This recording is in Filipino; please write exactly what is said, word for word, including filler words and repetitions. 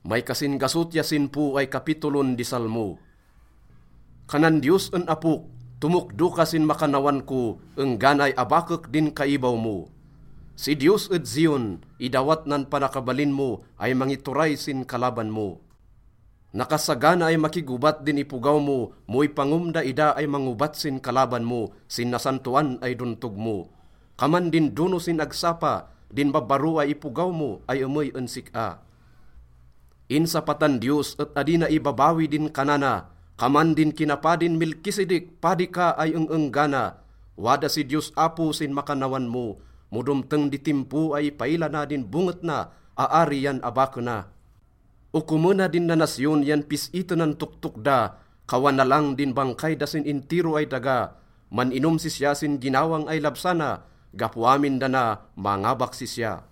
May kasingasot yasin po ay kapitulon di Salmo. Kanan Diyos en apuk, tumukdo kasin makanawan ko, eng ganay abakek din kaibaw mo. Si Diyos et Zion, idawat nan panakabalin mo, ay mangituray sin kalaban mo. Nakasagana ay makigubat din ipugaw mo, mo'y pangumda ida ay mangubat sin kalaban mo, sin nasantuan ay duntog mo. Kaman din duno sin agsapa, din babaro ay ipugaw mo, ay umoy ensik-a. Insapatan Diyos at adina ibabawi din kanana, kaman din kinapadin Melkisedek, padi ka ay eng-enggana. Wada si Diyos apo sin makanawan mo, mudumteng ditimpu ay paila na din bunget na, aari yan abako na. Ukumuna din na nasyon yan pisito ng tuktuk da, kawan na lang din bangkay dasin intiro ay daga, man inom si siya sin ginawang ay labsana, gapuamin da na mangabak si siya.